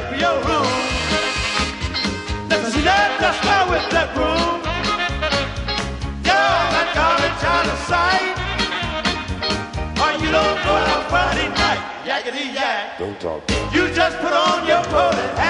for your room. Listen, see that just fell with that room. You're that garbage out of sight. Or you don't go out Friday night. Yakety yak. Don't talk. You just put on your coat and hat.